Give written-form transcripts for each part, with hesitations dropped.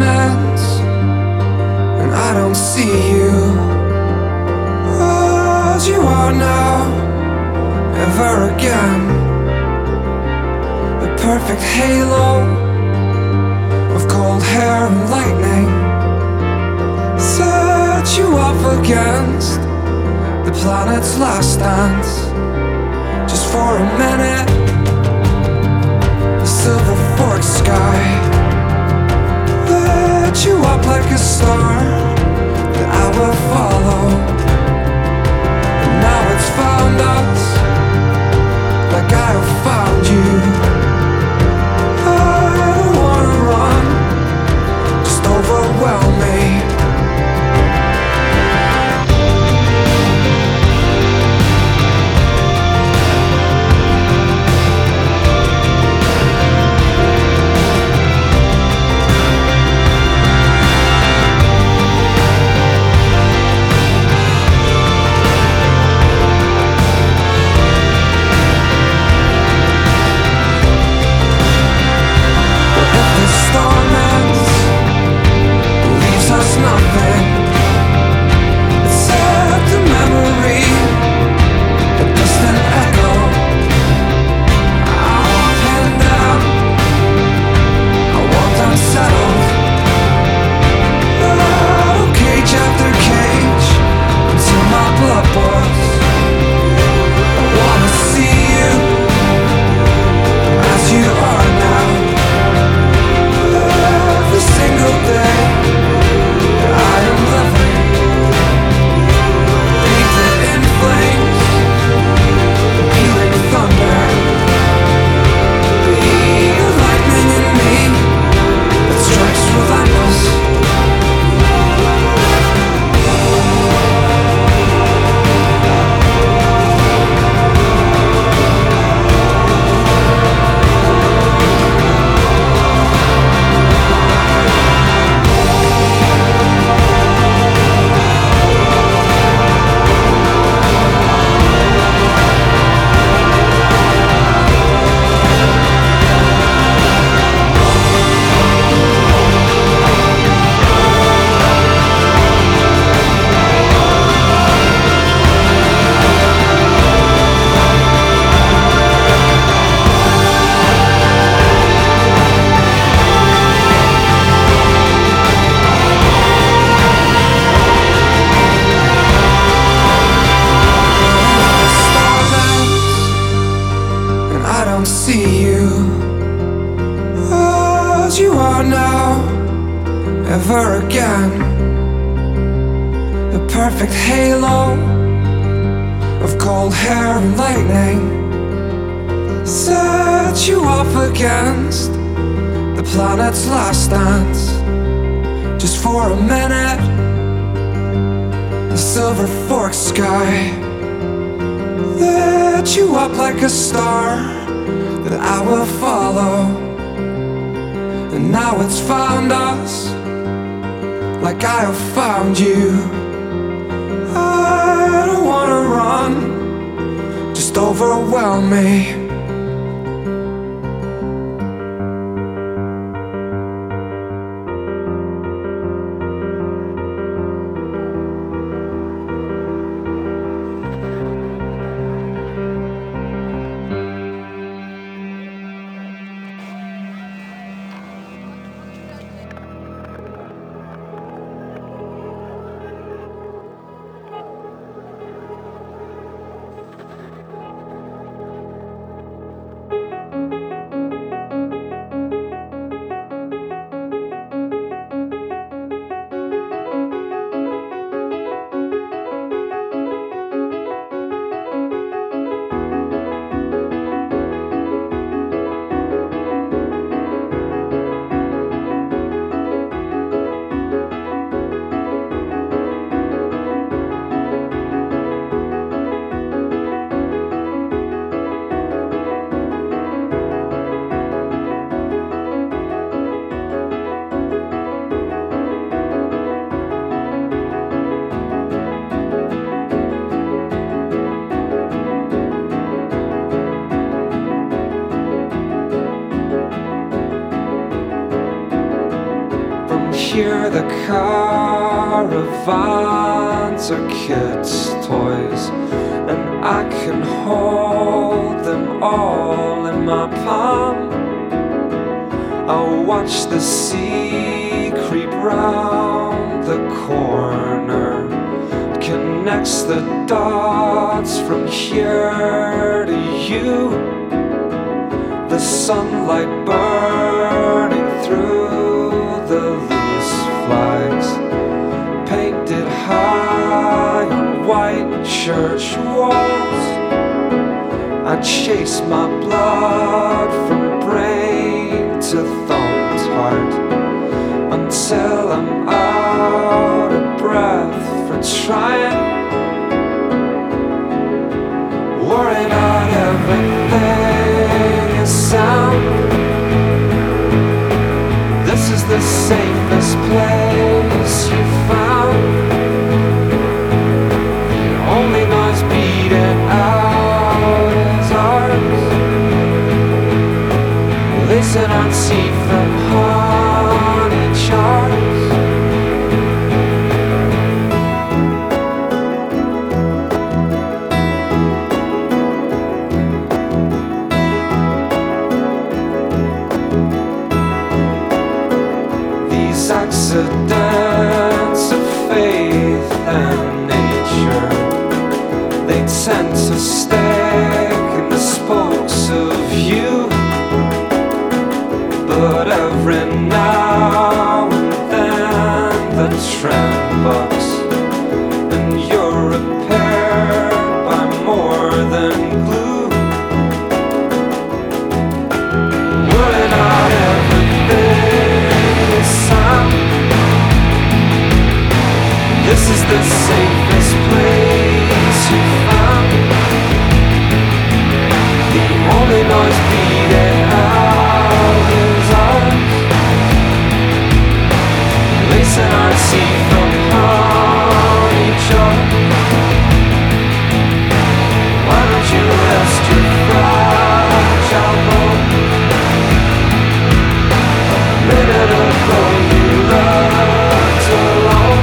torments, and I don't see you as you are now, ever again. The perfect halo of cold hair and lightning set you up against the planet's last dance. Just for a minute, the silver forked sky lit you up like a star that I will follow. And now it's found us, like I have found you. I don't wanna run, just overwhelm me. Overwhelm me. hear the caravans of kids' toys, and I can hold them all in my palm. I'll watch the sea creep round the corner, connects the dots from here to you. The sunlight burning through the loose flags, painted high on white church walls. I chase my blood from brain to thumped heart until I'm out of breath for trying. Worrying about everything is sound. This is the safest place you found. The only noise beating out is ours. Listen and see from honey jars. Accidents of faith and nature, they tend to stick in the spokes of you. But every now and then the tram bucks, and you're repaired by more than glue. Worrying out everything is sound. This is the safest place you found. The only noise beating out is ours. Listen and see from honey jar. Why don't you rest your fragile bones? A minute ago you looked alone.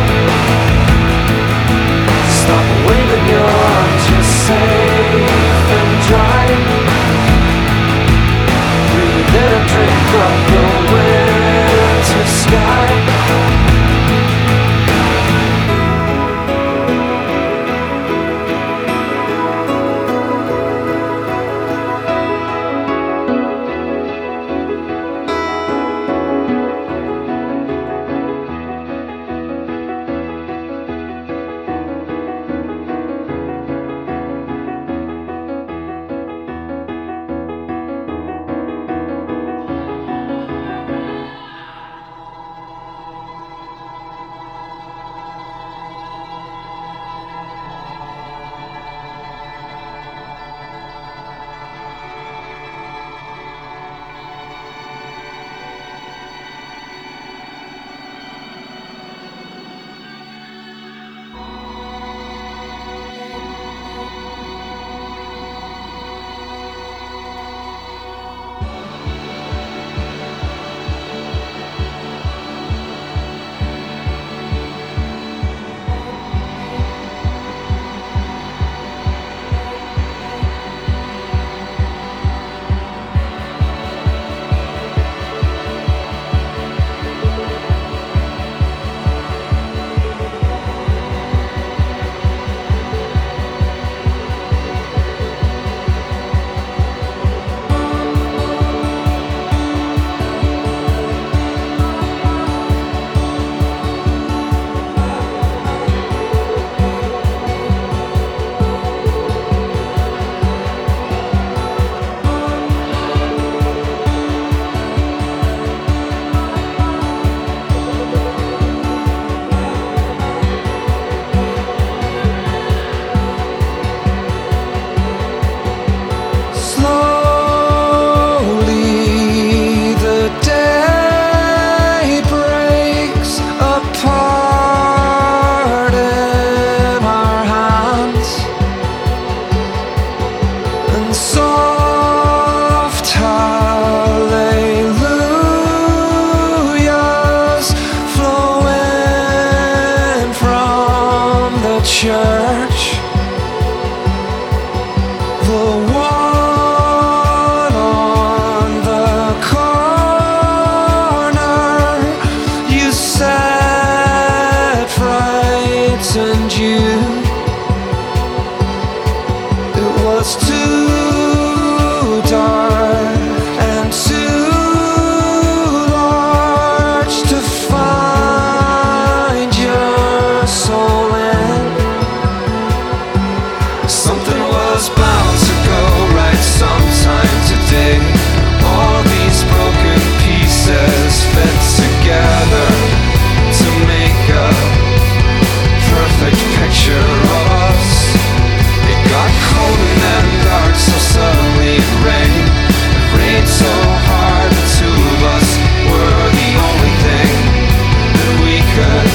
Stop waving your arms, you're safe and dry. Breathe in and drink up the winter sky. good.